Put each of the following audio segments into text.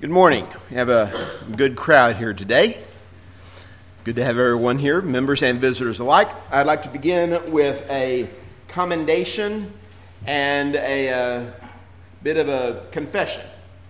Good morning. We have a good crowd here today. Good to have everyone here, members and visitors alike. I'd like to begin with a commendation and a bit of a confession.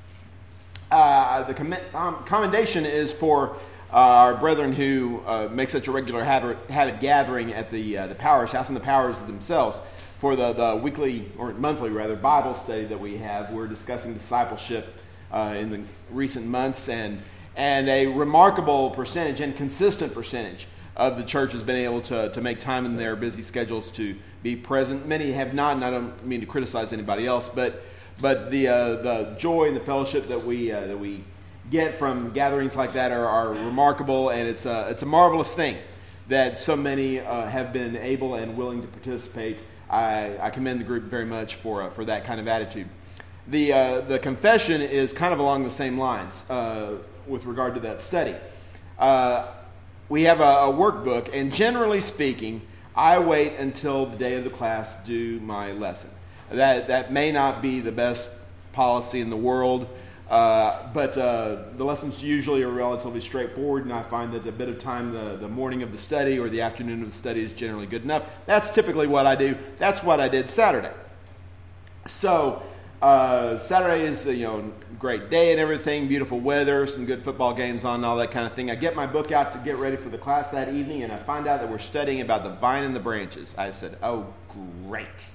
The commendation is for our brethren who make such a regular habit gathering at the Powers House and the Powers themselves for the weekly, or monthly rather, Bible study that we have. We're discussing discipleship in the recent months, and a remarkable percentage and consistent percentage of the church has been able to make time in their busy schedules to be present. Many have not, and I don't mean to criticize anybody else, but the joy and the fellowship that we get from gatherings like that are remarkable, and it's a marvelous thing that so many have been able and willing to participate. I commend the group very much for that kind of attitude. The confession is kind of along the same lines with regard to that study. We have a workbook, and generally speaking, I wait until the day of the class to do my lesson. That may not be the best policy in the world, but the lessons usually are relatively straightforward, and I find that a bit of time the morning of the study or the afternoon of the study is generally good enough. That's typically what I do. That's what I did Saturday. So Saturday is a great day and everything, beautiful weather, some good football games on and all that kind of thing. I get my book out to get ready for the class that evening, and I find out that we're studying about the vine and the branches. I said, oh, great.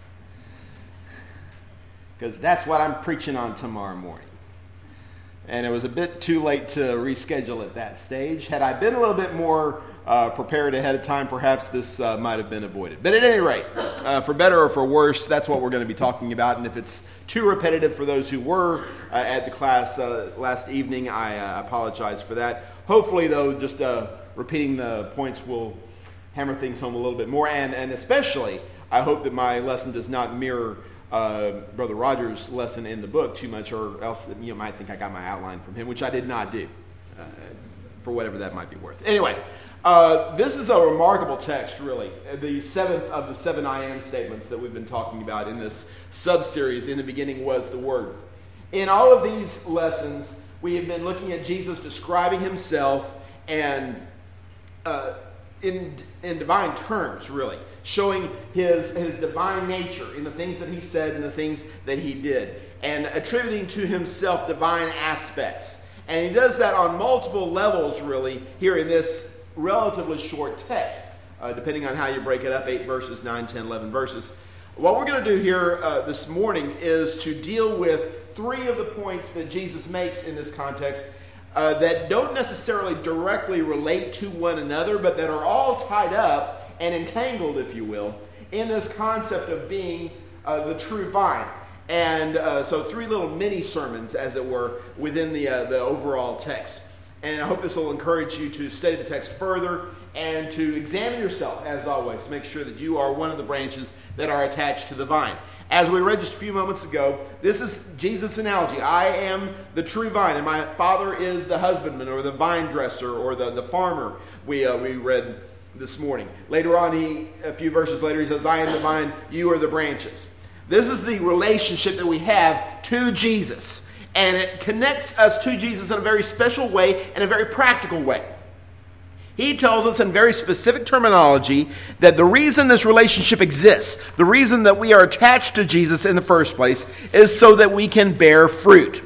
Because that's what I'm preaching on tomorrow morning. And it was a bit too late to reschedule at that stage. Had I been a little bit more prepared ahead of time, perhaps this might have been avoided. But at any rate, for better or for worse, that's what we're going to be talking about. And if it's too repetitive for those who were at the class last evening, I apologize for that. Hopefully, though, just repeating the points will hammer things home a little bit more. And especially, I hope that my lesson does not mirror Brother Rogers' lesson in the book too much, or else you might think I got my outline from him, which I did not do, for whatever that might be worth. Anyway, this is a remarkable text, really. The seventh of the 7 I am statements that we've been talking about in this sub-series, In the Beginning Was the Word. In all of these lessons, we have been looking at Jesus describing himself and in divine terms, really, showing his divine nature in the things that he said and the things that he did, and attributing to himself divine aspects. And he does that on multiple levels, really, here in this relatively short text, depending on how you break it up, 8 verses, 9, 10, 11 verses. What we're going to do here this morning is to deal with 3 of the points that Jesus makes in this context that don't necessarily directly relate to one another, but that are all tied up and entangled, if you will, in this concept of being the true vine. And so 3 little mini sermons, as it were, within the overall text. And I hope this will encourage you to study the text further and to examine yourself, as always, to make sure that you are one of the branches that are attached to the vine. As we read just a few moments ago, this is Jesus' analogy. I am the true vine, and my Father is the husbandman, or the vine dresser, or the farmer, we read this morning. Later on, a few verses later, he says, I am the vine, you are the branches. This is the relationship that we have to Jesus. And it connects us to Jesus in a very special way and a very practical way. He tells us in very specific terminology that the reason this relationship exists, the reason that we are attached to Jesus in the first place, is so that we can bear fruit.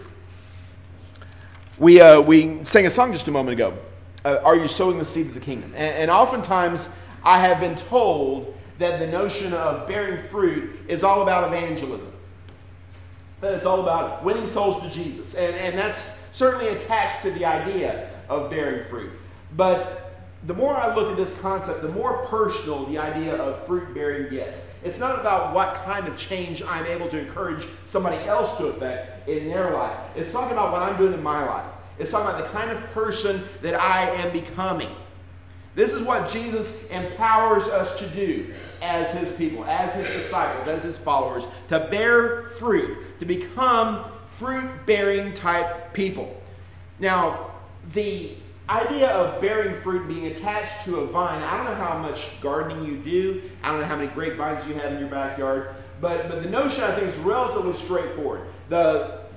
We sang a song just a moment ago. Are you sowing the seed of the kingdom? And oftentimes I have been told that the notion of bearing fruit is all about evangelism. That it's all about winning souls to Jesus. And that's certainly attached to the idea of bearing fruit. But the more I look at this concept, the more personal the idea of fruit bearing gets. It's not about what kind of change I'm able to encourage somebody else to affect in their life. It's talking about what I'm doing in my life. It's talking about the kind of person that I am becoming. This is what Jesus empowers us to do as his people, as his disciples, as his followers, to bear fruit, to become fruit-bearing type people. Now, the idea of bearing fruit, being attached to a vine, I don't know how much gardening you do, I don't know how many grapevines you have in your backyard, but the notion, I think, is relatively straightforward. The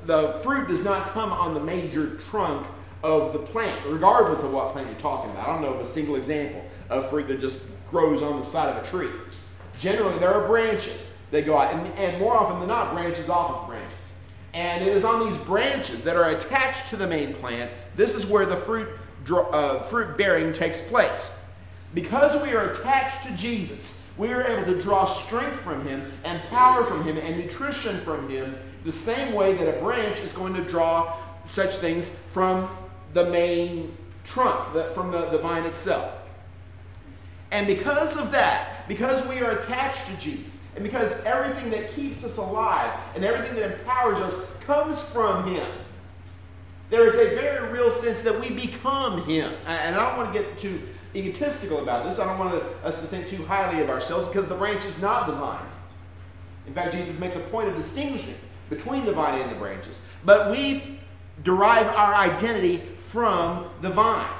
the fruit does not come on the major trunk of the plant, regardless of what plant you're talking about. I don't know of a single example of fruit that just grows on the side of a tree. Generally, there are branches that go out, and more often than not, branches off of branches. And it is on these branches that are attached to the main plant, this is where the fruit bearing takes place. Because we are attached to Jesus, we are able to draw strength from Him and power from Him and nutrition from Him the same way that a branch is going to draw such things from the main trunk, from the vine itself. And because of that, because we are attached to Jesus, and because everything that keeps us alive and everything that empowers us comes from Him, there is a very real sense that we become Him. And I don't want to get too egotistical about this. I don't want us to think too highly of ourselves, because the branch is not the vine. In fact, Jesus makes a point of distinguishing between the vine and the branches. But we derive our identity from the vine.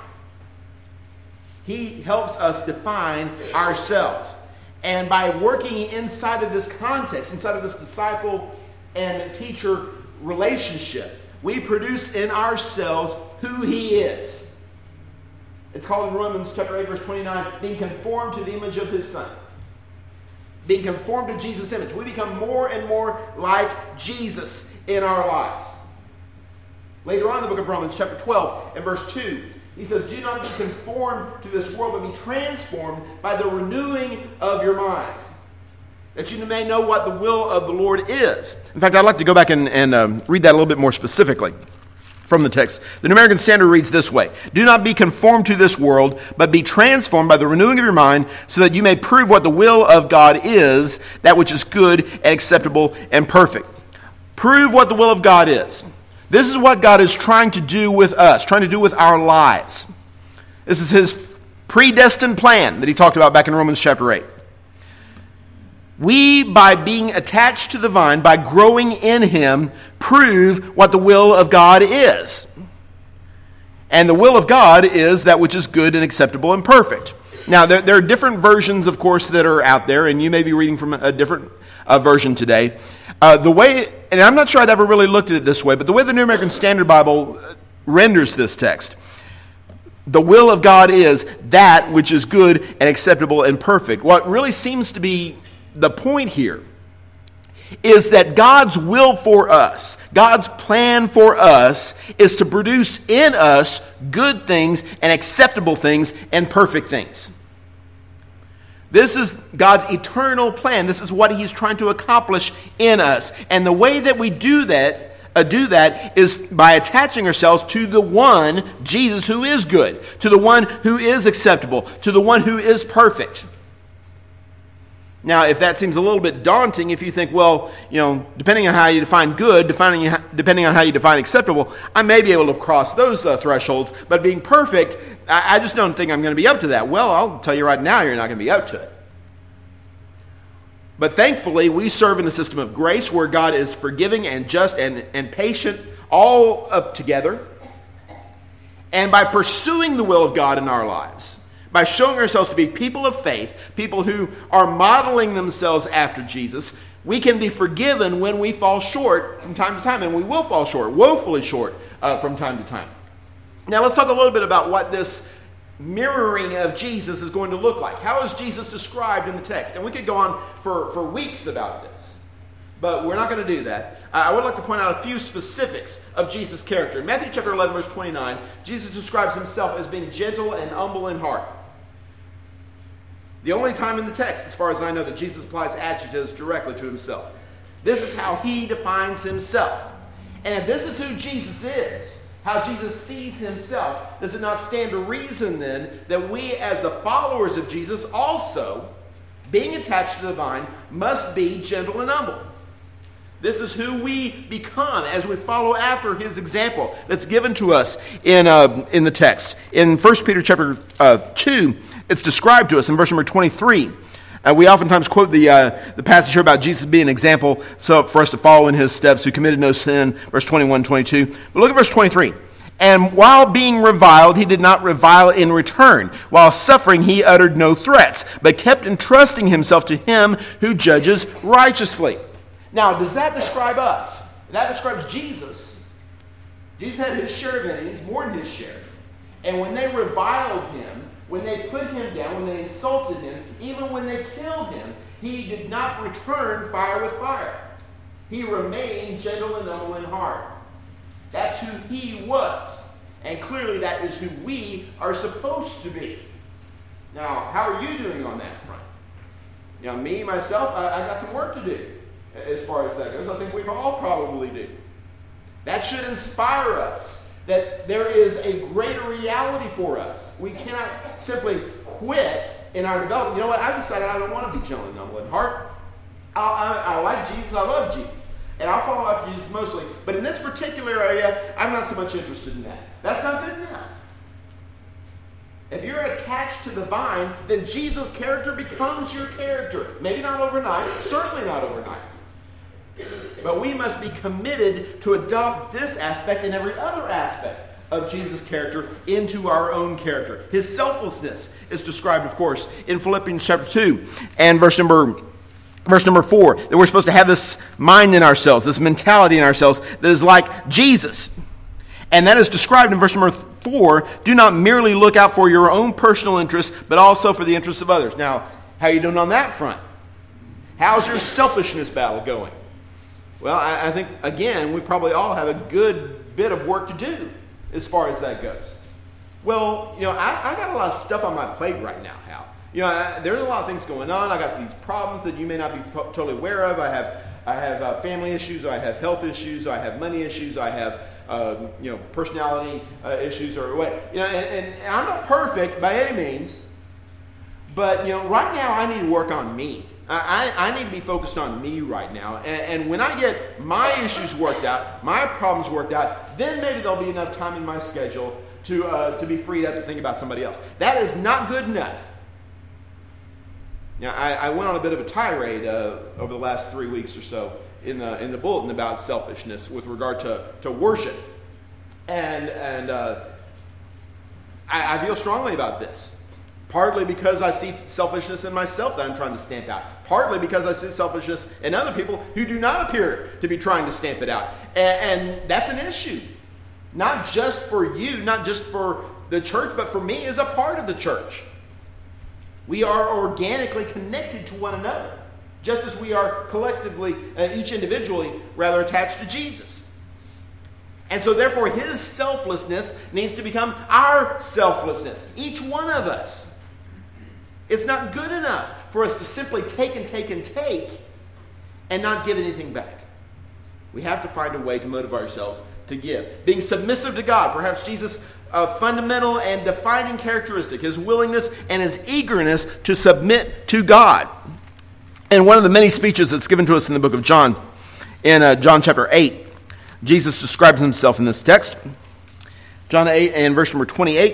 He helps us define ourselves. And by working inside of this context, inside of this disciple and teacher relationship, we produce in ourselves who He is. It's called in Romans chapter 8, verse 29, being conformed to the image of His Son. Being conformed to Jesus' image. We become more and more like Jesus in our lives. Later on in the book of Romans chapter 12 and verse 2, he says, do not be conformed to this world, but be transformed by the renewing of your minds, that you may know what the will of the Lord is. In fact, I'd like to go back and read that a little bit more specifically from the text. The New American Standard reads this way: do not be conformed to this world, but be transformed by the renewing of your mind, so that you may prove what the will of God is, that which is good and acceptable and perfect. Prove what the will of God is. This is what God is trying to do with us, trying to do with our lives. This is His predestined plan that He talked about back in Romans chapter 8. We, by being attached to the vine, by growing in Him, prove what the will of God is. And the will of God is that which is good and acceptable and perfect. Now, there are different versions, of course, that are out there, and you may be reading from a different version today. The way, and I'm not sure I'd ever really looked at it this way, but the way the New American Standard Bible renders this text, the will of God is that which is good and acceptable and perfect. What really seems to be the point here is that God's will for us, God's plan for us, is to produce in us good things and acceptable things and perfect things. This is God's eternal plan. This is what He's trying to accomplish in us. And the way that we do that is by attaching ourselves to the one, Jesus, who is good, to the one who is acceptable, to the one who is perfect. Now, if that seems a little bit daunting, if you think, well, depending on how you define good, depending on how you define acceptable, I may be able to cross those thresholds, but being perfect, I just don't think I'm going to be up to that. Well, I'll tell you right now, you're not going to be up to it. But thankfully, we serve in a system of grace where God is forgiving and just and patient, all up together. And by pursuing the will of God in our lives, by showing ourselves to be people of faith, people who are modeling themselves after Jesus, we can be forgiven when we fall short from time to time. And we will fall short, woefully short from time to time. Now let's talk a little bit about what this mirroring of Jesus is going to look like. How is Jesus described in the text? And we could go on for weeks about this, but we're not going to do that. I would like to point out a few specifics of Jesus' character. In Matthew chapter 11, verse 29, Jesus describes Himself as being gentle and humble in heart. The only time in the text, as far as I know, that Jesus applies adjectives directly to Himself. This is how He defines Himself. And if this is who Jesus is, how Jesus sees Himself, does it not stand to reason then that we as the followers of Jesus also, being attached to the vine, must be gentle and humble? This is who we become as we follow after His example that's given to us in the text. In 1 Peter chapter 2, it's described to us in verse number 23. We oftentimes quote the passage here about Jesus being an example so for us to follow in His steps, who committed no sin, verse 21, 22. But look at verse 23. And while being reviled, He did not revile in return. While suffering, He uttered no threats, but kept entrusting Himself to Him who judges righteously. Now, does that describe us? And that describes Jesus. Jesus had his share of enemies, more than his share. And when they reviled him, when they put him down, when they insulted him, even when they killed him, he did not return fire with fire. He remained gentle and humble in heart. That's who he was. And clearly that is who we are supposed to be. Now, how are you doing on that front? Me, myself, I got some work to do as far as that goes. I think we all probably do. That should inspire us that there is a greater reality for us. We cannot simply quit in our development. You know what? I decided I don't want to be gentle and humble in heart. I like Jesus. I love Jesus. And I'll follow after Jesus mostly. But in this particular area, I'm not so much interested in that. That's not good enough. If you're attached to the vine, then Jesus' character becomes your character. Maybe not overnight, certainly not overnight. But we must be committed to adopt this aspect and every other aspect of Jesus' character into our own character. His selflessness is described, of course, in Philippians chapter 2 and verse number 4, that we're supposed to have this mind in ourselves, this mentality in ourselves that is like Jesus. And that is described in verse number 4, do not merely look out for your own personal interests, but also for the interests of others. Now, how are you doing on that front? How's your selfishness battle going? Well, I think, again, we probably all have a good bit of work to do as far as that goes. Well, I got a lot of stuff on my plate right now, Hal. There's a lot of things going on. I got these problems that you may not be totally aware of. I have family issues. I have health issues. I have money issues. I have personality issues or what. And I'm not perfect by any means. But right now I need to work on me. I need to be focused on me right now. And when I get my issues worked out, my problems worked out, then maybe there'll be enough time in my schedule to be freed up to think about somebody else. That is not good enough. Now, I went on a bit of a tirade over the last 3 weeks or so in the bulletin about selfishness with regard to worship. And I feel strongly about this. Partly because I see selfishness in myself that I'm trying to stamp out. Partly because I see selfishness in other people who do not appear to be trying to stamp it out. And that's an issue. Not just for you, not just for the church, but for me as a part of the church. We are organically connected to one another, just as we are collectively, each individually, rather attached to Jesus. And so therefore his selflessness needs to become our selflessness, each one of us. It's not good enough for us to simply take and not give anything back. We have to find a way to motivate ourselves to give. Being submissive to God, perhaps Jesus' fundamental and defining characteristic, his willingness and his eagerness to submit to God. And one of the many speeches that's given to us in the book of John, in John chapter 8, Jesus describes himself in this text. John 8 and verse number 28.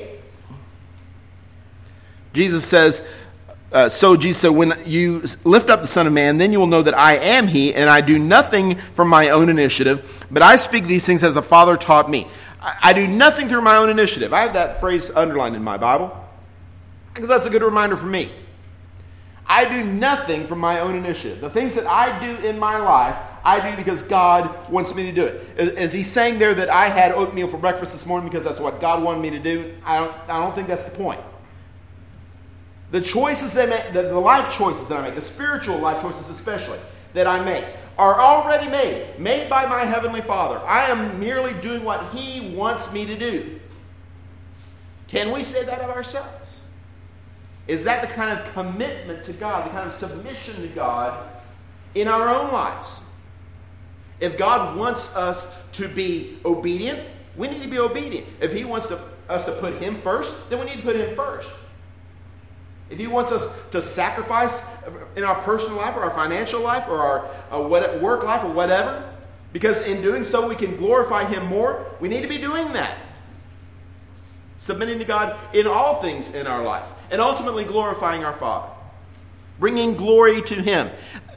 Jesus says, so Jesus said, when you lift up the Son of Man, then you will know that I am he, and I do nothing from my own initiative, but I speak these things as the Father taught me. I do nothing through my own initiative. I have that phrase underlined in my Bible because that's a good reminder for me. I do nothing from my own initiative. The things that I do in my life, I do because God wants me to do it. Is he saying there that I had oatmeal for breakfast this morning because that's what God wanted me to do? I don't think that's the point. The choices that I make, the life choices that I make, the spiritual life choices especially that I make, are already made by my Heavenly Father. I am merely doing what he wants me to do. Can we say that of ourselves? Is that the kind of commitment to God, the kind of submission to God in our own lives? If God wants us to be obedient, we need to be obedient. If he wants us to put him first, then we need to put him first. If he wants us to sacrifice in our personal life or our financial life or our work life or whatever, because in doing so we can glorify him more, we need to be doing that. Submitting to God in all things in our life and ultimately glorifying our Father. Bringing glory to him.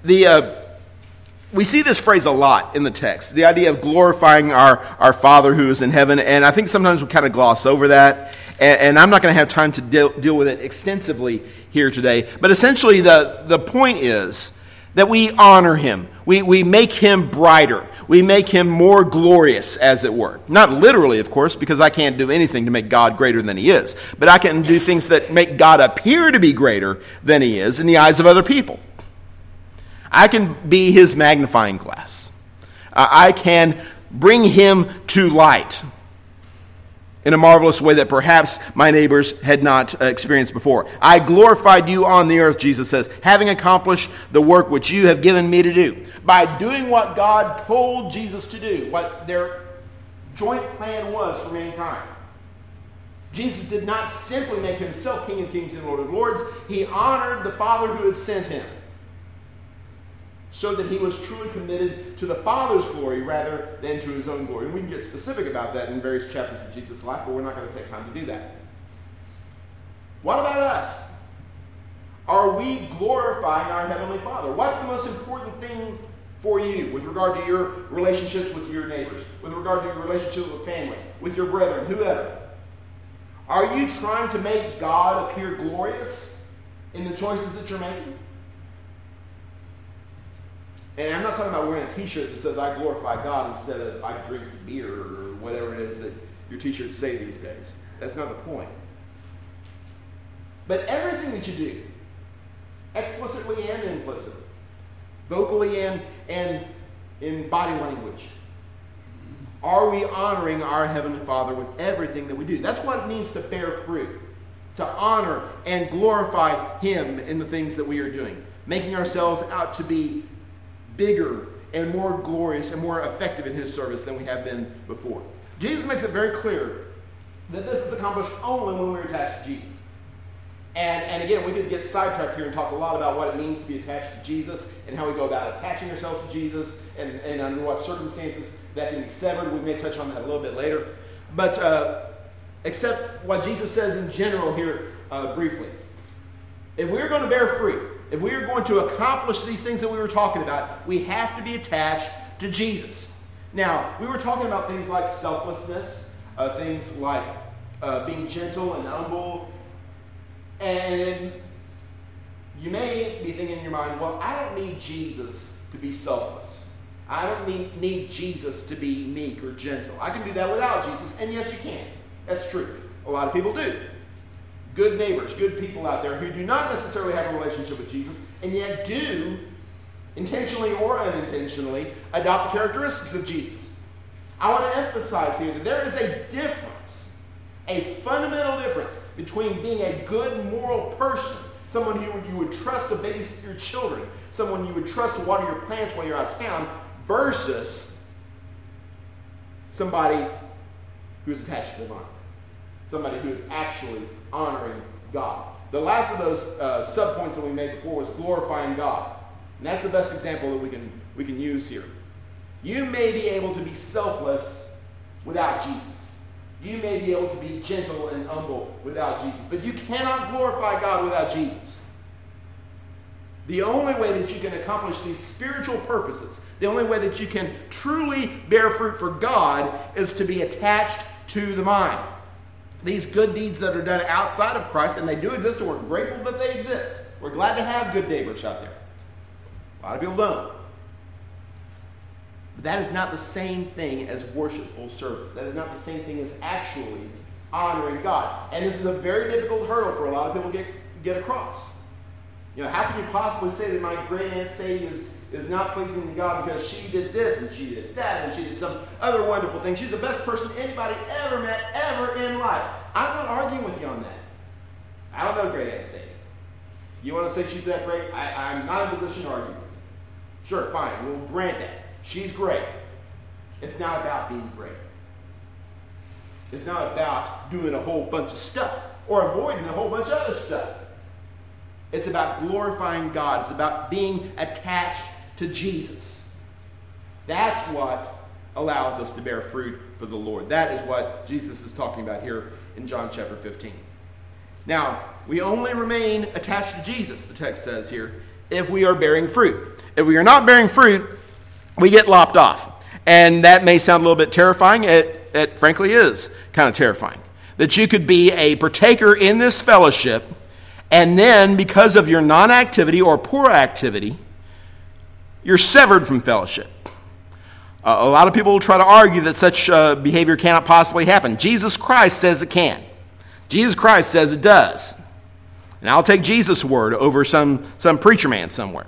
We see this phrase a lot in the text, the idea of glorifying our Father who is in heaven, and I think sometimes we kind of gloss over that. And I'm not going to have time to deal with it extensively here today. But essentially the point is that we honor him. We make him brighter. We make him more glorious, as it were. Not literally, of course, because I can't do anything to make God greater than he is. But I can do things that make God appear to be greater than he is in the eyes of other people. I can be his magnifying glass. I can bring him to light in a marvelous way that perhaps my neighbors had not experienced before. I glorified you on the earth, Jesus says, having accomplished the work which you have given me to do. By doing what God told Jesus to do, what their joint plan was for mankind. Jesus did not simply make himself King of Kings and Lord of Lords. He honored the Father who had sent him, so that he was truly committed to the Father's glory rather than to his own glory. And we can get specific about that in various chapters of Jesus' life, but we're not going to take time to do that. What about us? Are we glorifying our Heavenly Father? What's the most important thing for you with regard to your relationships with your neighbors, with regard to your relationships with family, with your brethren, whoever? Are you trying to make God appear glorious in the choices that you're making? And I'm not talking about wearing a t-shirt that says I glorify God instead of I drink beer or whatever it is that your t-shirts say these days. That's not the point. But everything that you do, explicitly and implicitly, vocally and in body language, are we honoring our Heavenly Father with everything that we do? That's what it means to bear fruit, to honor and glorify him in the things that we are doing, making ourselves out to be bigger and more glorious and more effective in his service than we have been before. Jesus makes it very clear that this is accomplished only when we're attached to Jesus. And again, we could get sidetracked here and talk a lot about what it means to be attached to Jesus and how we go about attaching ourselves to Jesus and under what circumstances that can be severed. We may touch on that a little bit later. But except what Jesus says in general here briefly. If we're going to bear fruit, if we are going to accomplish these things that we were talking about, we have to be attached to Jesus. Now, we were talking about things like selflessness, things like being gentle and humble. And you may be thinking in your mind, well, I don't need Jesus to be selfless. I don't need Jesus to be meek or gentle. I can do that without Jesus. And yes, you can. That's true. A lot of people do. Good neighbors, good people out there who do not necessarily have a relationship with Jesus and yet do, intentionally or unintentionally, adopt the characteristics of Jesus. I want to emphasize here that there is a difference, a fundamental difference between being a good moral person, someone who you would trust to babysit your children, someone you would trust to water your plants while you're out of town, versus somebody who's attached to the vine. Somebody who is actually honoring God. The last of those subpoints that we made before was glorifying God. And that's the best example that we can use here. You may be able to be selfless without Jesus. You may be able to be gentle and humble without Jesus. But you cannot glorify God without Jesus. The only way that you can accomplish these spiritual purposes, the only way that you can truly bear fruit for God is to be attached to the vine. These good deeds that are done outside of Christ, and they do exist, and we're grateful that they exist. We're glad to have good neighbors out there. A lot of people don't. But that is not the same thing as worshipful service. That is not the same thing as actually honoring God. And this is a very difficult hurdle for a lot of people to get across. You know, how can you possibly say that my great Aunt Sadie is not pleasing to God because she did this and she did that and she did some other wonderful thing? She's the best person anybody ever met, ever in life. I'm not arguing with you on that. I don't know great Aunt Sadie. You want to say she's that great? I'm not in a position to argue with you. Sure, fine. We'll grant that. She's great. It's not about being great. It's not about doing a whole bunch of stuff or avoiding a whole bunch of other stuff. It's about glorifying God. It's about being attached to Jesus. That's what allows us to bear fruit for the Lord. That is what Jesus is talking about here in John chapter 15. Now, we only remain attached to Jesus, the text says here, if we are bearing fruit. If we are not bearing fruit, we get lopped off. And that may sound a little bit terrifying. It frankly is kind of terrifying. That you could be a partaker in this fellowship, and then because of your non-activity or poor activity, you're severed from fellowship. A lot of people will try to argue that such behavior cannot possibly happen. Jesus Christ says it can. Jesus Christ says it does. And I'll take Jesus' word over some preacher man somewhere.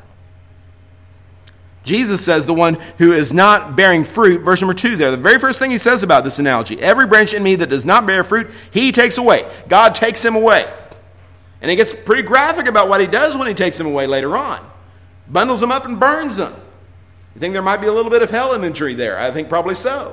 Jesus says the one who is not bearing fruit, verse number 2 there, the very first thing he says about this analogy, every branch in me that does not bear fruit, he takes away. God takes him away. And he gets pretty graphic about what he does when he takes him away later on. Bundles them up and burns them. You think there might be a little bit of hell imagery there? I think probably so.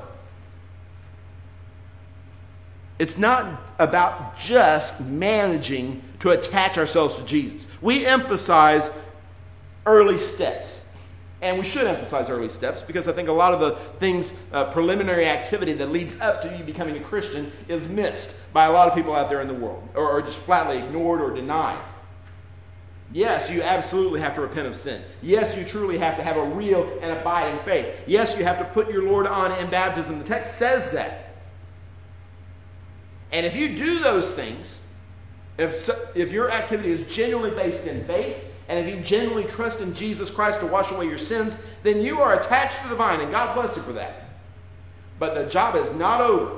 It's not about just managing to attach ourselves to Jesus. We emphasize early steps. And we should emphasize early steps because I think a lot of the things, preliminary activity that leads up to you becoming a Christian is missed by a lot of people out there in the world or just flatly ignored or denied. Yes, you absolutely have to repent of sin. Yes, you truly have to have a real and abiding faith. Yes, you have to put your Lord on in baptism. The text says that. And if you do those things, if your activity is genuinely based in faith, and if you genuinely trust in Jesus Christ to wash away your sins, then you are attached to the vine, and God bless you for that. But the job is not over.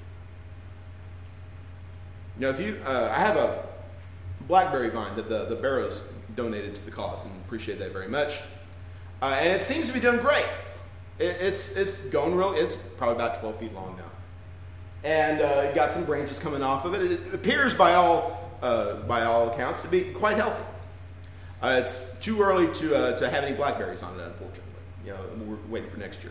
You know, I have a blackberry vine that the Barrows donated to the cause, and appreciate that very much. And it seems to be doing great. It's going real. It's probably about 12 feet long now, and it got some branches coming off of it. It appears, by all accounts, to be quite healthy. It's too early to have any blackberries on it, unfortunately. You know, we're waiting for next year.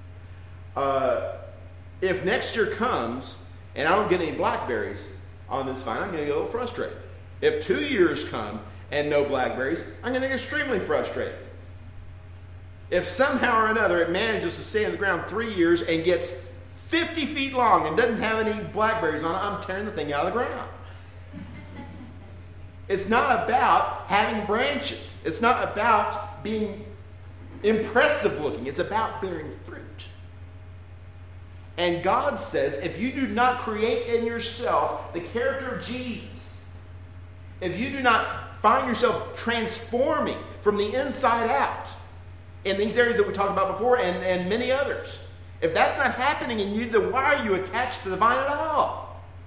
If next year comes and I don't get any blackberries on this vine, I'm going to get a little frustrated. If 2 years come and no blackberries, I'm going to get extremely frustrated. If somehow or another it manages to stay in the ground 3 years and gets 50 feet long and doesn't have any blackberries on it, I'm tearing the thing out of the ground. It's not about having branches. It's not about being impressive looking. It's about bearing fruit. And God says, if you do not create in yourself the character of Jesus, if you do not find yourself transforming from the inside out in these areas that we talked about before and many others, if that's not happening in you, then why are you attached to the vine at all?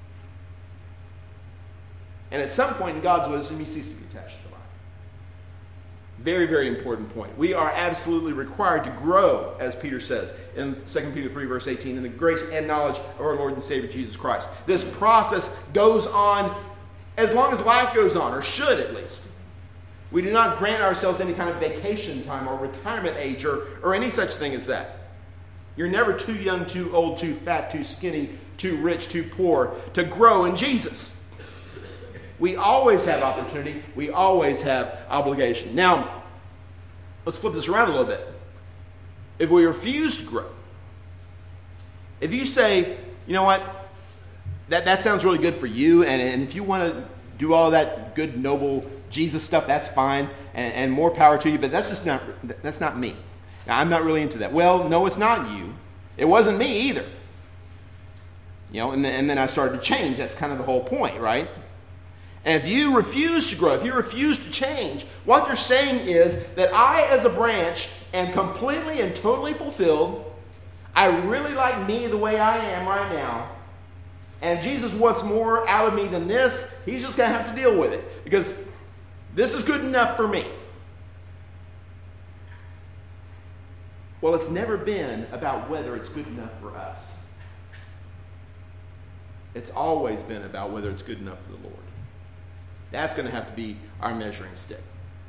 And at some point in God's wisdom, you cease to be attached to the vine. Very, very important point. We are absolutely required to grow, as Peter says in 2 Peter 3, verse 18, in the grace and knowledge of our Lord and Savior Jesus Christ. This process goes on as long as life goes on, or should at least. We do not grant ourselves any kind of vacation time or retirement age or any such thing as that. You're never too young, too old, too fat, too skinny, too rich, too poor to grow in Jesus. We always have opportunity. We always have obligation. Now, let's flip this around a little bit. If we refuse to grow, if you say, you know what, that sounds really good for you, and if you want to do all that good, noble Jesus stuff, that's fine, and more power to you, but that's not me. Now, I'm not really into that. Well, no, it's not you. It wasn't me either. You know, and then I started to change. That's kind of the whole point, right? And if you refuse to grow, if you refuse to change, what you're saying is that I, as a branch, am completely and totally fulfilled. I really like me the way I am right now. And Jesus wants more out of me than this. He's just going to have to deal with it because this is good enough for me. Well, it's never been about whether it's good enough for us. It's always been about whether it's good enough for the Lord. That's going to have to be our measuring stick.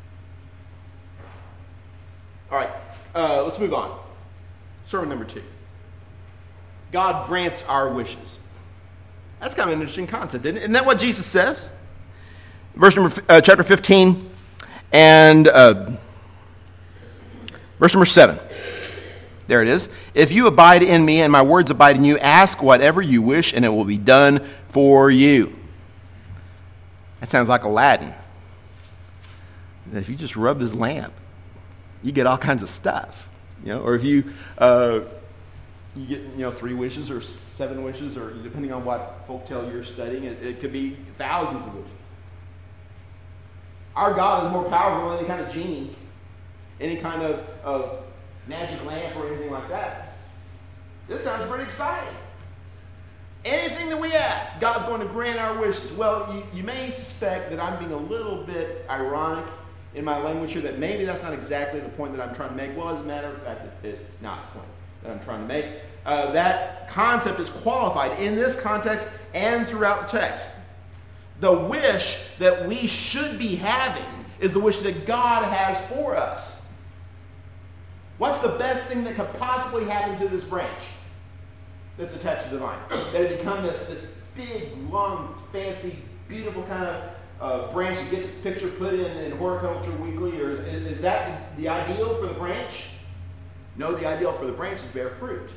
All right, let's move on. Sermon number 2. God grants our wishes. That's kind of an interesting concept, isn't it? Isn't that what Jesus says? Chapter 15 and verse number 7. There it is. If you abide in me and my words abide in you, ask whatever you wish and it will be done for you. That sounds like Aladdin. If you just rub this lamp, you get all kinds of stuff. You know, or if you get 3 wishes or 7 wishes, or depending on what folktale you're studying, it could be thousands of wishes. Our God is more powerful than any kind of genie, any kind of magic lamp or anything like that. This sounds pretty exciting. Anything that we ask, God's going to grant our wishes. Well, you may suspect that I'm being a little bit ironic in my language here, that maybe that's not exactly the point that I'm trying to make. Well, as a matter of fact, it's not the point that I'm trying to make. That concept is qualified in this context and throughout the text. The wish that we should be having is the wish that God has for us. What's the best thing that could possibly happen to this branch that's attached to the vine? That it become this big, long, fancy, beautiful kind of branch that gets its picture put in Horticulture Weekly? Or is that the ideal for the branch? No, the ideal for the branch is bear fruit.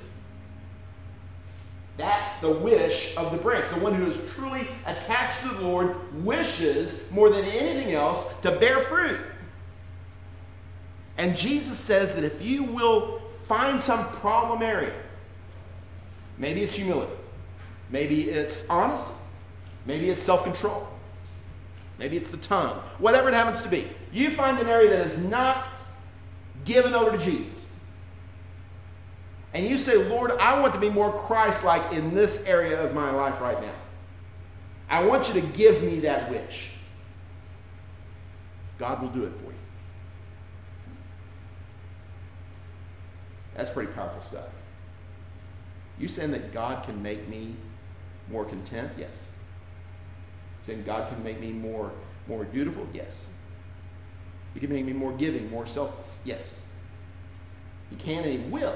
That's the wish of the branch. The one who is truly attached to the Lord wishes more than anything else to bear fruit. And Jesus says that if you will find some problem area, maybe it's humility, maybe it's honesty, maybe it's self-control, maybe it's the tongue, whatever it happens to be, you find an area that is not given over to Jesus. And you say, Lord, I want to be more Christ-like in this area of my life right now. I want you to give me that wish. God will do it for you. That's pretty powerful stuff. You saying that God can make me more content? Yes. Saying God can make me more beautiful? Yes. He can make me more giving, more selfless? Yes. He can and he will.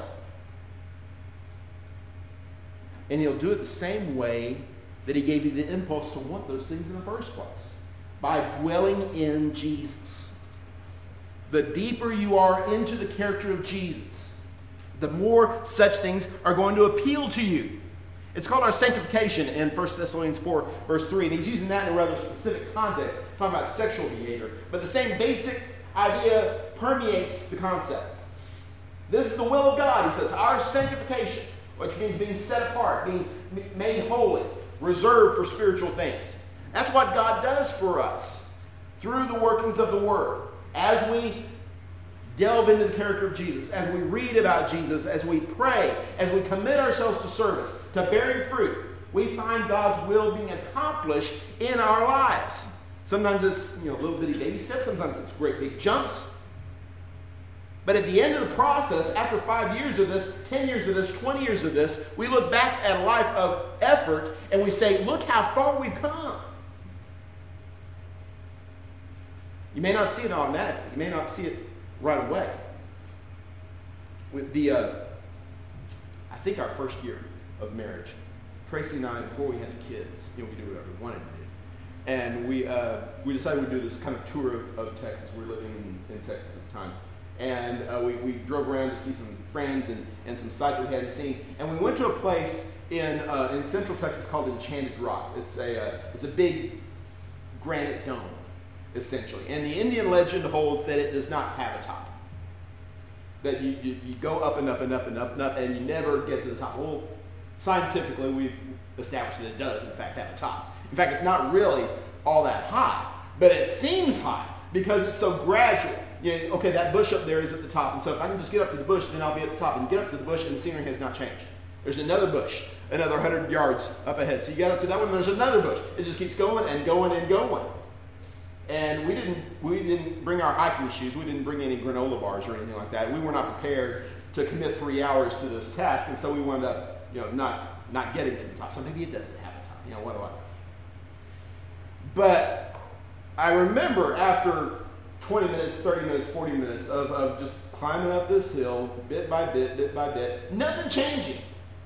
And he'll do it the same way that he gave you the impulse to want those things in the first place. By dwelling in Jesus. The deeper you are into the character of Jesus, the more such things are going to appeal to you. It's called our sanctification in 1 Thessalonians 4, verse 3. And he's using that in a rather specific context, talking about sexual behavior. But the same basic idea permeates the concept. This is the will of God, he says, our sanctification, which means being set apart, being made holy, reserved for spiritual things. That's what God does for us through the workings of the Word. As we delve into the character of Jesus, as we read about Jesus, as we pray, as we commit ourselves to service, to bearing fruit, we find God's will being accomplished in our lives. Sometimes it's little bitty baby steps, sometimes it's great big jumps. But at the end of the process, after 5 years of this, 10 years of this, 20 years of this, we look back at a life of effort and we say, look how far we've come. You may not see it automatically. You may not see it right away. With I think our first year of marriage, Tracy and I, before we had the kids, we could do whatever we wanted to do. And we decided we'd do this kind of tour of Texas. We were living in Texas at the time. And we drove around to see some friends and some sites we hadn't seen. And we went to a place in central Texas called Enchanted Rock. It's a big granite dome, essentially. And the Indian legend holds that it does not have a top. That you go up and up and up and up and up, and you never get to the top. Well, scientifically, we've established that it does, in fact, have a top. In fact, it's not really all that high, but it seems high because it's so gradual. Okay, that bush up there is at the top, and so if I can just get up to the bush, then I'll be at the top. And you get up to the bush, and the scenery has not changed. There's another bush, another 100 yards up ahead. So you get up to that one, and there's another bush. It just keeps going and going and going. And we didn't bring our hiking shoes. We didn't bring any granola bars or anything like that. We were not prepared to commit 3 hours to this task, and so we wound up, not getting to the top. So maybe it doesn't have a top. What do I? But I remember after 20 minutes, 30 minutes, 40 minutes of just climbing up this hill, bit by bit, nothing changing.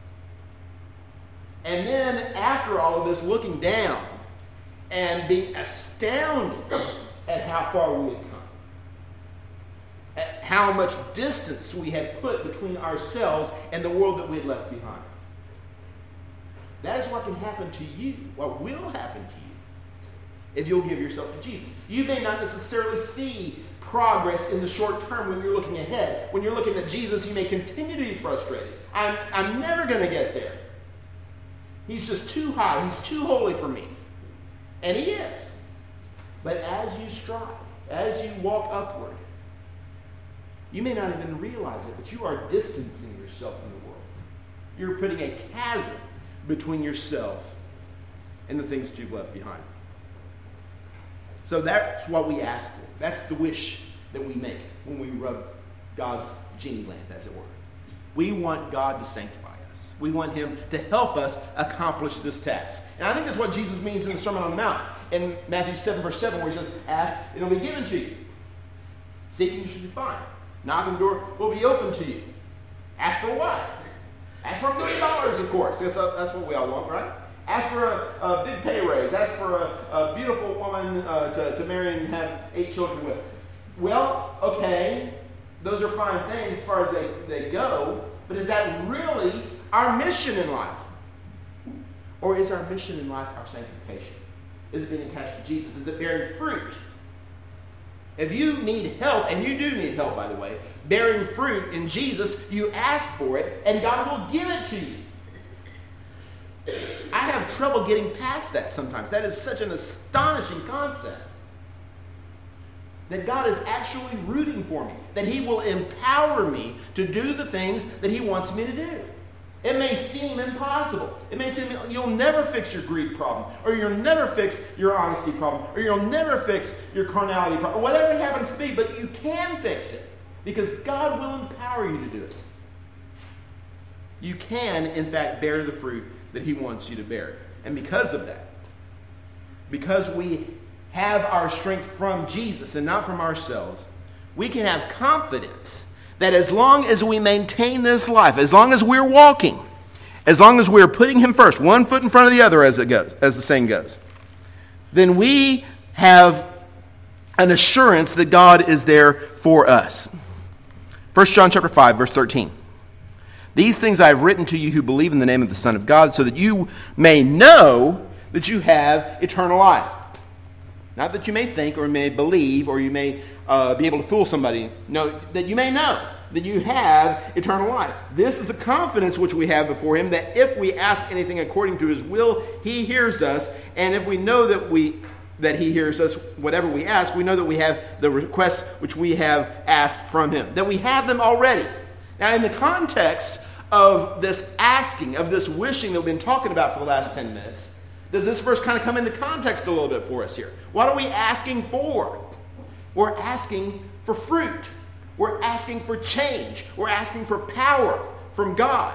And then after all of this, looking down and being astounded at how far we had come, at how much distance we had put between ourselves and the world that we had left behind. That is what can happen to you, what will happen to you, if you'll give yourself to Jesus. You may not necessarily see progress in the short term when you're looking ahead. When you're looking at Jesus, you may continue to be frustrated. I'm never going to get there. He's just too high. He's too holy for me. And he is. But as you strive, as you walk upward, you may not even realize it, but you are distancing yourself from the world. You're putting a chasm between yourself and the things that you've left behind. So that's what we ask for. That's the wish that we make when we rub God's genie lamp, as it were. We want God to sanctify us. We want him to help us accomplish this task. And I think that's what Jesus means in the Sermon on the Mount. In Matthew 7, verse 7, where he says, ask, it'll be given to you. Seeking, you should find. Knocking, the door will be open to you. Ask for what? Ask for $1 million, of course. That's what we all want, right? Ask for a big pay raise. Ask for a beautiful woman to marry and have 8 children with. Well, okay, those are fine things as far as they go, but is that really our mission in life? Or is our mission in life our sanctification? Is it being attached to Jesus? Is it bearing fruit? If you need help, and you do need help, by the way, bearing fruit in Jesus, you ask for it, and God will give it to you. I have trouble getting past that sometimes. That is such an astonishing concept. That God is actually rooting for me. That he will empower me to do the things that he wants me to do. It may seem impossible. It may seem you'll never fix your greed problem, or you'll never fix your honesty problem, or you'll never fix your carnality problem, or whatever it happens to be, but you can fix it because God will empower you to do it. You can, in fact, bear the fruit that he wants you to bear. And because of that, because we have our strength from Jesus and not from ourselves, we can have confidence that as long as we maintain this life, as long as we're walking, as long as we're putting him first, one foot in front of the other, as the saying goes, then we have an assurance that God is there for us. 1 John chapter 5, verse 13. These things I have written to you who believe in the name of the Son of God, so that you may know that you have eternal life. Not that you may think or may believe or you may be able to fool somebody. No, that you may know that you have eternal life. This is the confidence which we have before him, that if we ask anything according to his will, he hears us. And if we know that he hears us, whatever we ask, we know that we have the requests which we have asked from him. That we have them already. Now, in the context of this asking, of this wishing that we've been talking about for the last 10 minutes, does this verse kind of come into context a little bit for us here? What are we asking for? We're asking for fruit. We're asking for change. We're asking for power from God.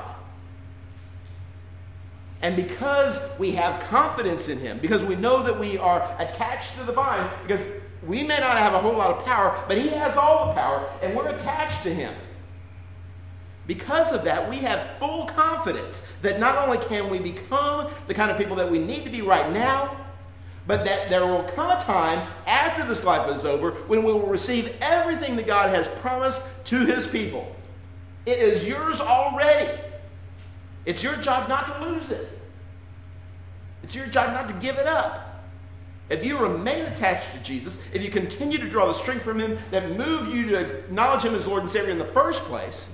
And because we have confidence in him, because we know that we are attached to the vine, because we may not have a whole lot of power, but he has all the power, and we're attached to him. Because of that, we have full confidence that not only can we become the kind of people that we need to be right now, but that there will come a time after this life is over when we will receive everything that God has promised to his people. It is yours already. It's your job not to lose it. It's your job not to give it up. If you remain attached to Jesus, if you continue to draw the strength from him that moved you to acknowledge him as Lord and Savior in the first place,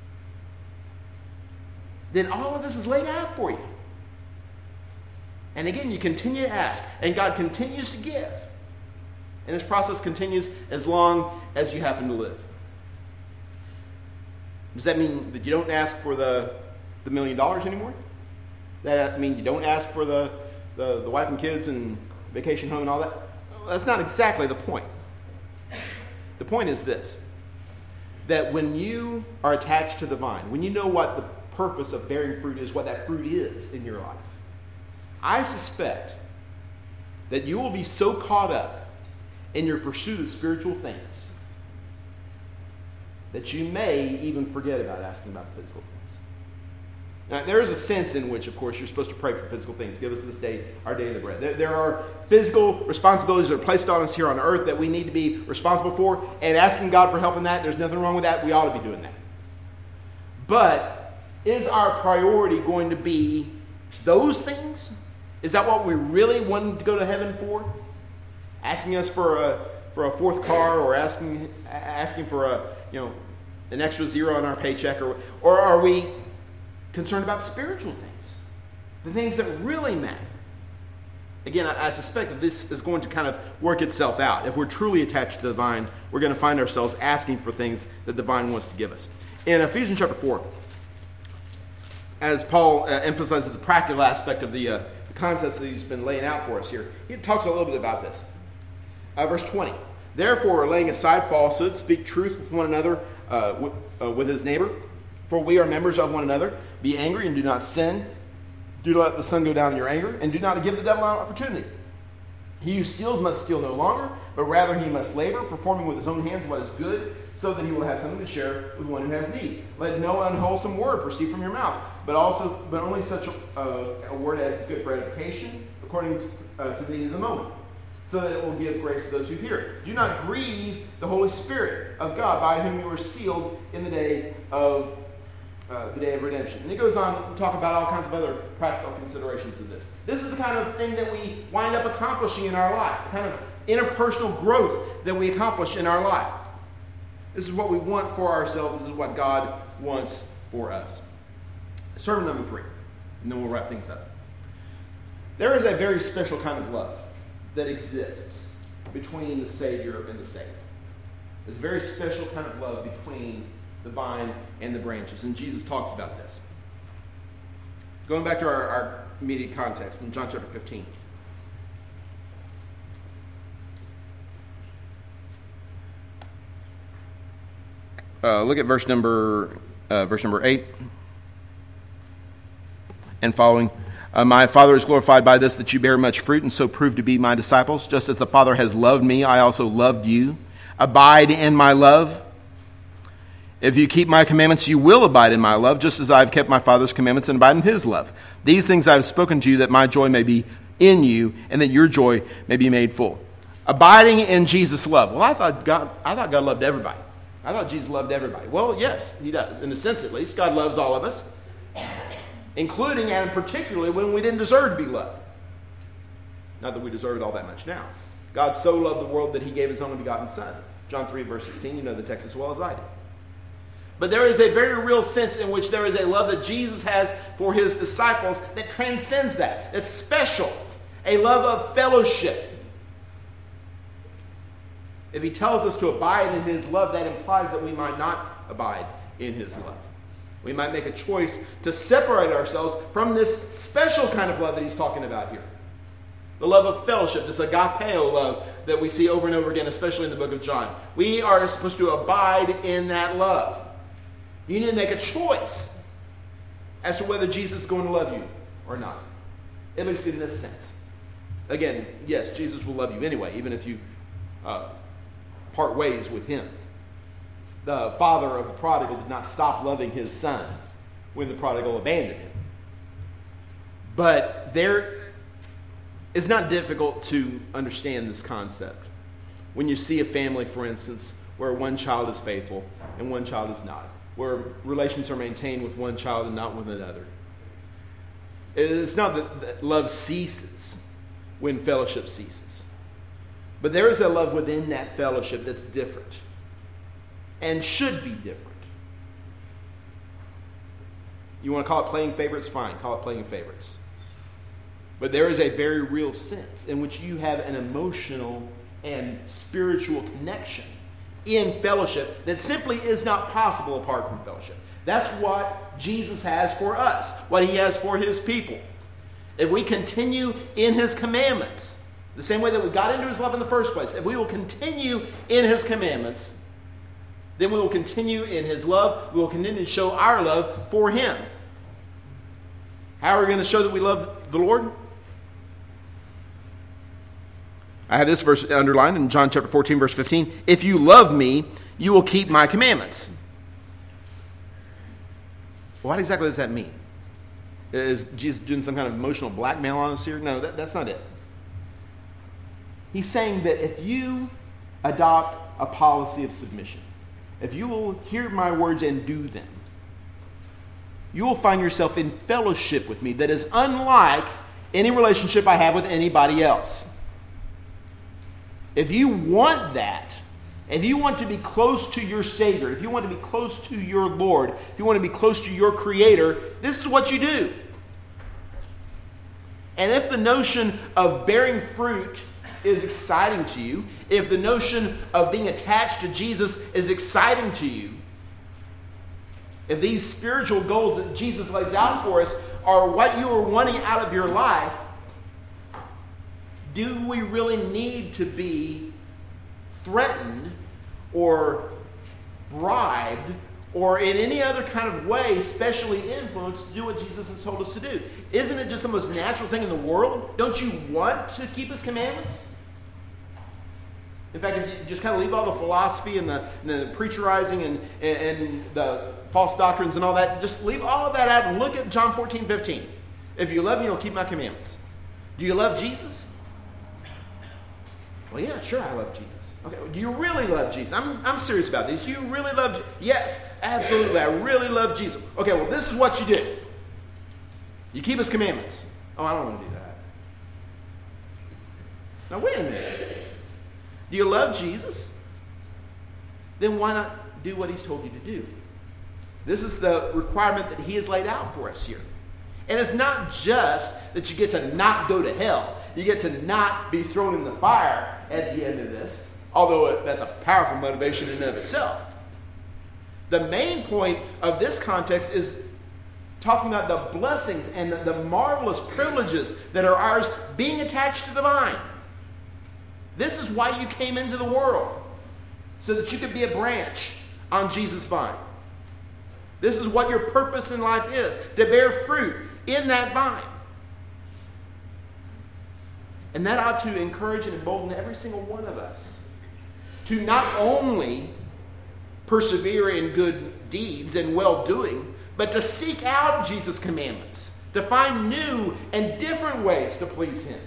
then all of this is laid out for you. And again, you continue to ask, and God continues to give. And this process continues as long as you happen to live. Does that mean that you don't ask for the $1 million anymore? Does that mean you don't ask for the wife and kids and vacation home and all that? Well, that's not exactly the point. The point is this, that when you are attached to the vine, when you know what the purpose of bearing fruit is, what that fruit is in your life, I suspect that you will be so caught up in your pursuit of spiritual things that you may even forget about asking about the physical things. Now, there is a sense in which, of course, you're supposed to pray for physical things. Give us this day our daily bread. There are physical responsibilities that are placed on us here on earth that we need to be responsible for, and asking God for help in that, there's nothing wrong with that. We ought to be doing that. But is our priority going to be those things? Is that what we really want to go to heaven for? Asking us for a fourth car, or asking for an extra zero on our paycheck, or are we concerned about spiritual things, the things that really matter? Again, I suspect that this is going to kind of work itself out. If we're truly attached to the vine, we're going to find ourselves asking for things that the vine wants to give us. In Ephesians chapter 4, as Paul emphasizes the practical aspect of the concepts that he's been laying out for us here, he talks a little bit about this. Verse 20. Therefore, laying aside falsehood, speak truth with one another, with his neighbor. For we are members of one another. Be angry and do not sin. Do not let the sun go down in your anger, and do not give the devil an opportunity. He who steals must steal no longer, but rather he must labor, performing with his own hands what is good, so that he will have something to share with one who has need. Let no unwholesome word proceed from your mouth, but only such a word as is good for edification, according to the need of the moment, so that it will give grace to those who hear it. Do not grieve the Holy Spirit of God, by whom you were sealed in the day of redemption. And he goes on to talk about all kinds of other practical considerations of this. This is the kind of thing that we wind up accomplishing in our life, the kind of interpersonal growth that we accomplish in our life. This is what we want for ourselves. This is what God wants for us. Sermon number 3, and then we'll wrap things up. There is a very special kind of love that exists between the Savior and the saved. There's a very special kind of love between the vine and the branches. And Jesus talks about this. Going back to our immediate context in John chapter 15. Look at verse number 8 and following. My Father is glorified by this, that you bear much fruit and so prove to be my disciples. Just as the Father has loved me, I also loved you. Abide in my love. If you keep my commandments, you will abide in my love, just as I have kept my Father's commandments and abide in his love. These things I have spoken to you, that my joy may be in you, and that your joy may be made full. Abiding in Jesus' love. Well, I thought God loved everybody. I thought Jesus loved everybody. Well, yes, he does. In a sense, at least, God loves all of us, including and particularly when we didn't deserve to be loved. Not that we deserve it all that much now. God so loved the world that he gave his only begotten Son. John 3, verse 16, you know the text as well as I do. But there is a very real sense in which there is a love that Jesus has for his disciples that transcends that. It's special. A love of fellowship. If he tells us to abide in his love, that implies that we might not abide in his love. We might make a choice to separate ourselves from this special kind of love that he's talking about here. The love of fellowship, this agapeo love that we see over and over again, especially in the book of John. We are supposed to abide in that love. You need to make a choice as to whether Jesus is going to love you or not. At least in this sense. Again, yes, Jesus will love you anyway, even if you part ways with him. The father of the prodigal did not stop loving his son when the prodigal abandoned him. But it's not difficult to understand this concept. When you see a family, for instance, where one child is faithful and one child is not, where relations are maintained with one child and not with another. It's not that love ceases when fellowship ceases. But there is a love within that fellowship that's different and should be different. You want to call it playing favorites? Fine, call it playing favorites. But there is a very real sense in which you have an emotional and spiritual connection in fellowship that simply is not possible apart from fellowship. That's what Jesus has for us, what he has for his people. If we continue in his commandments, the same way that we got into his love in the first place, if we will continue in his commandments, then we will continue in his love. We will continue to show our love for him. How are we going to show that we love the Lord? I have this verse underlined in John chapter 14, verse 15. If you love me, you will keep my commandments. What exactly does that mean? Is Jesus doing some kind of emotional blackmail on us here? No, that's not it. He's saying that if you adopt a policy of submission, if you will hear my words and do them, you will find yourself in fellowship with me that is unlike any relationship I have with anybody else. If you want that, if you want to be close to your Savior, if you want to be close to your Lord, if you want to be close to your Creator, this is what you do. And if the notion of bearing fruit is exciting to you, if the notion of being attached to Jesus is exciting to you, if these spiritual goals that Jesus lays out for us are what you are wanting out of your life, do we really need to be threatened or bribed or in any other kind of way specially influenced to do what Jesus has told us to do? Isn't it just the most natural thing in the world? Don't you want to keep his commandments? In fact, if you just kind of leave all the philosophy and the preacherizing and the false doctrines and all that, just leave all of that out and look at John 14:15. If you love me, you'll keep my commandments. Do you love Jesus? Well, yeah, sure, I love Jesus. Okay, do you really love Jesus? I'm serious about this. Do you really love Jesus? Yes, absolutely, I really love Jesus. Okay, well, this is what you do. You keep his commandments. Oh, I don't want to do that. Now, wait a minute. Do you love Jesus? Then why not do what he's told you to do? This is the requirement that he has laid out for us here. And it's not just that you get to not go to hell. You get to not be thrown in the fire at the end of this, although that's a powerful motivation in and of itself. The main point of this context is talking about the blessings and the marvelous privileges that are ours being attached to the vine. This is why you came into the world, so that you could be a branch on Jesus' vine. This is what your purpose in life is, to bear fruit in that vine. And that ought to encourage and embolden every single one of us to not only persevere in good deeds and well-doing, but to seek out Jesus' commandments, to find new and different ways to please him.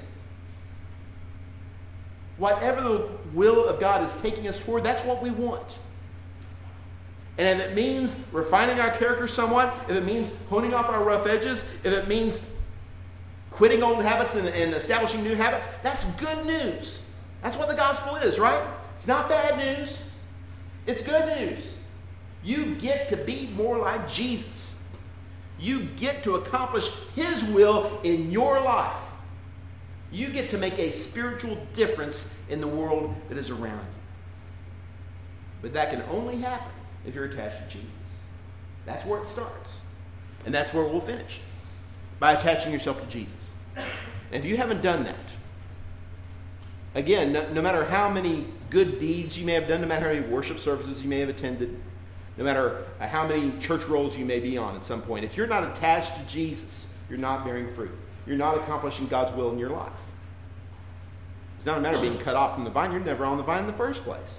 Whatever the will of God is taking us toward, that's what we want. And if it means refining our character somewhat, if it means honing off our rough edges, if it means quitting old habits and establishing new habits, that's good news. That's what the gospel is, right? It's not bad news. It's good news. You get to be more like Jesus. You get to accomplish his will in your life. You get to make a spiritual difference in the world that is around you. But that can only happen if you're attached to Jesus. That's where it starts. And that's where we'll finish. By attaching yourself to Jesus. And if you haven't done that, again, no matter how many good deeds you may have done, no matter how many worship services you may have attended, no matter how many church rolls you may be on at some point, if you're not attached to Jesus, you're not bearing fruit. You're not accomplishing God's will in your life. It's not a matter of being cut off from the vine. You're never on the vine in the first place.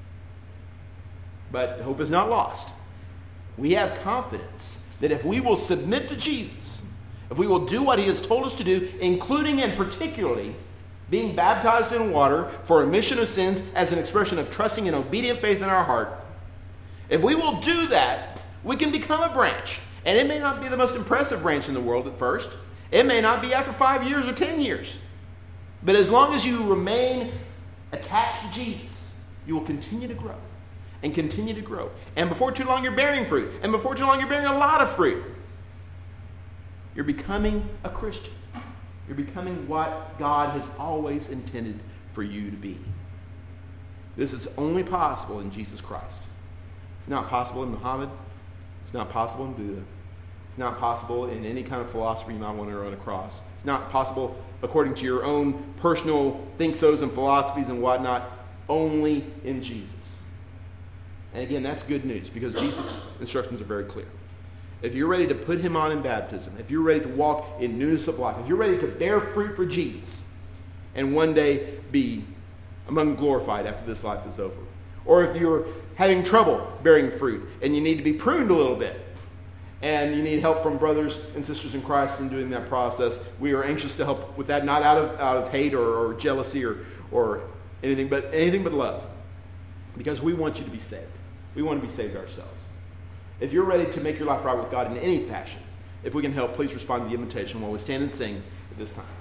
But hope is not lost. We have confidence that if we will submit to Jesus, if we will do what he has told us to do, including and particularly being baptized in water for remission of sins as an expression of trusting and obedient faith in our heart, if we will do that, we can become a branch. And it may not be the most impressive branch in the world at first. It may not be after 5 years or 10 years. But as long as you remain attached to Jesus, you will continue to grow and continue to grow. And before too long, you're bearing fruit. And before too long, you're bearing a lot of fruit. You're becoming a Christian. You're becoming what God has always intended for you to be. This is only possible in Jesus Christ. It's not possible in Muhammad. It's not possible in Buddha. It's not possible in any kind of philosophy you might want to run across. It's not possible according to your own personal think-sos and philosophies and whatnot, only in Jesus. And again, that's good news because Jesus' instructions are very clear. If you're ready to put him on in baptism, if you're ready to walk in newness of life, if you're ready to bear fruit for Jesus and one day be among the glorified after this life is over, or if you're having trouble bearing fruit and you need to be pruned a little bit and you need help from brothers and sisters in Christ in doing that process, we are anxious to help with that, not out of hate or jealousy or anything but love, because we want you to be saved. We want to be saved ourselves. If you're ready to make your life right with God in any fashion, if we can help, please respond to the invitation while we stand and sing at this time.